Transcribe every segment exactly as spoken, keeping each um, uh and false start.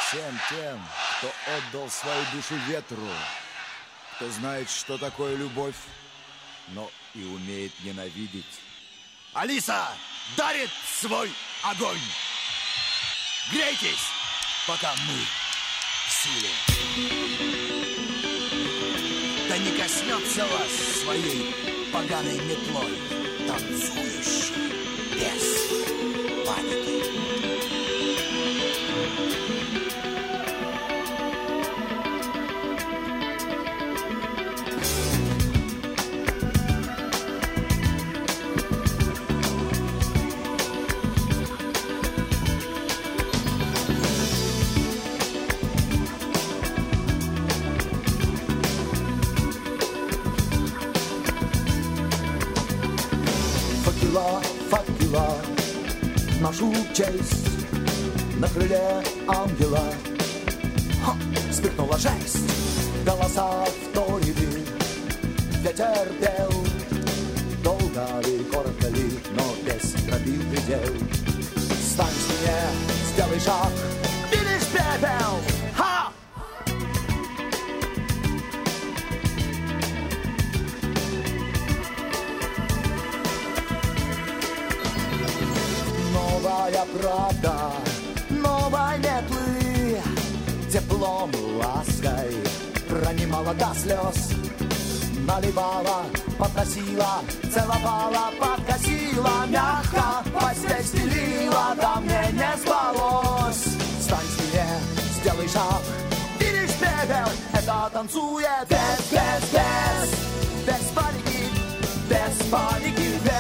всем тем, кто отдал свою душу ветру, кто знает, что такое любовь, но и умеет ненавидеть. Алиса дарит свой огонь. Грейтесь, пока мы в силе. Да не коснется вас своей поганой метлой, танцующий без паники. Факела, нашу честь на крыле ангела. Ха, вспыхнула жесть, голоса вторили, ветер пел. Долго ли, коротко ли, но без пробил предел. Стань с мне, сделай шаг, и лишь пепел. Ха! Новая правда, новой метлы, теплом, лаской пронимала до слез, наливала, попросила, целовала, подкосила, мягко постель стелила, да мне не спалось. Встань с мне, сделай шаг, и лишь пепел, это танцует без, без, без, без паники, без паники, без.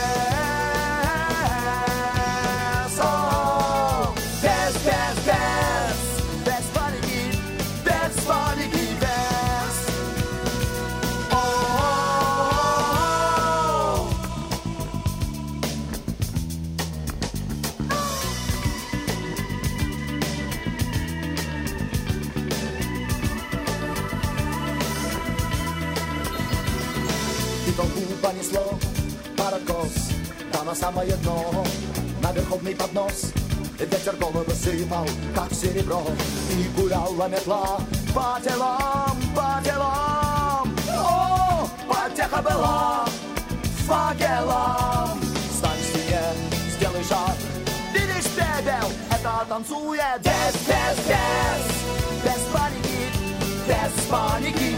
Понесло парокос, да на самое дно, на верховный поднос. Ветер головы сыпал, как серебро, и гуляла метла по делам, по делам. О, потеха была факелом. Встань в стене, сделай шаг, видишь пепел, это танцует без, без, без, без паники, без паники.